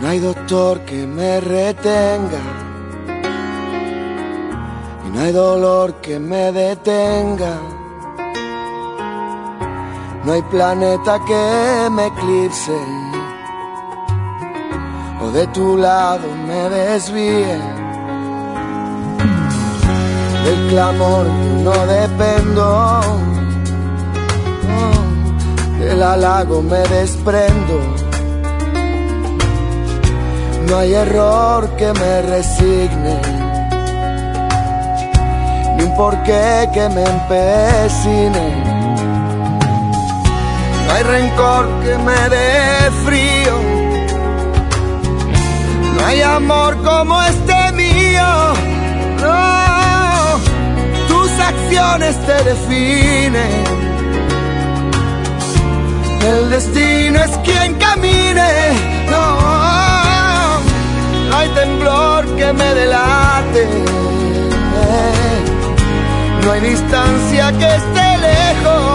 No hay doctor que me retenga y no hay dolor que me detenga. No hay planeta que me eclipse o de tu lado me desvíe. Del clamor yo no dependo, del halago me desprendo. No hay error que me resigne, ni un porqué que me empecine. No hay rencor que me dé frío, no hay amor como este mío. No, tus acciones te definen, el destino es quien camine. No hay temblor que me delate, no hay distancia que esté lejos.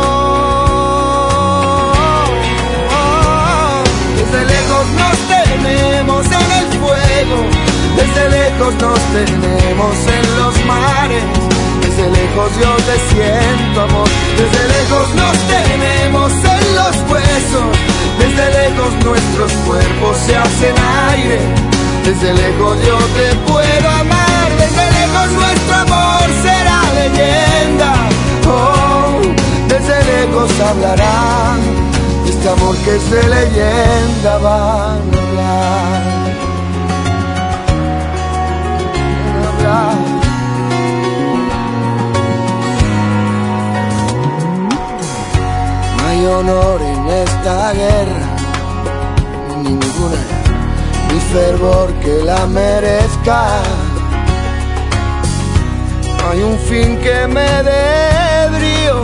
Desde lejos nos tenemos en el fuego, desde lejos nos tenemos en los mares. Desde lejos yo te siento amor, desde lejos nos tenemos en los huesos. Desde lejos nuestros cuerpos se hacen aire. Desde lejos yo te puedo amar, desde lejos nuestro amor será leyenda. Oh, desde lejos hablarán, este amor que es de leyenda van a hablar. No hay honor en esta guerra, ninguna, ni fervor que la merezca. No hay un fin que me dé brío,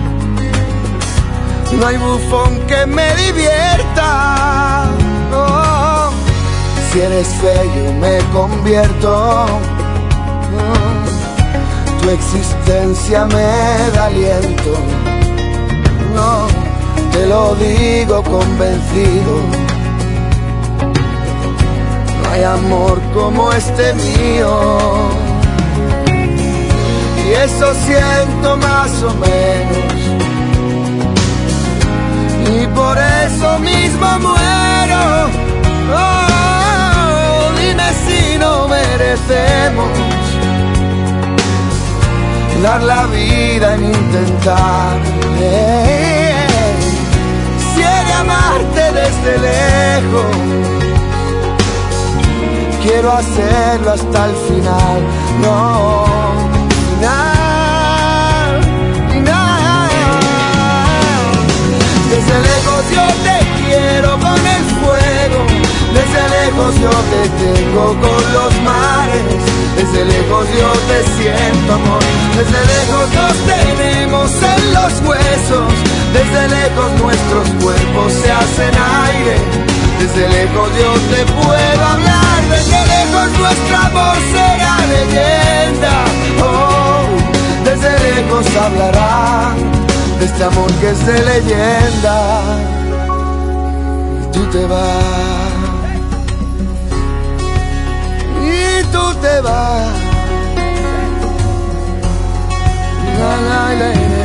no hay bufón que me divierta. Oh, si eres fe yo me convierto, tu existencia me da aliento. No, te lo digo convencido, no hay amor como este mío. Y eso siento más o menos, y por eso mismo muero. Oh, dime si no merecemos dar la vida en intentar. Si he de amarte desde lejos, quiero hacerlo hasta el final. No, final, final. Desde lejos yo te quiero con el fuego, desde lejos yo te tengo con los mares. Desde lejos yo te siento amor, desde lejos nos tenemos en los huesos. Desde lejos nuestros cuerpos se hacen aire. Desde lejos yo te puedo hablar, desde lejos nuestro amor será leyenda. Oh, desde lejos hablarán de este amor que es de leyenda. Y tú te vas, y tú te vas. La, la, la, la.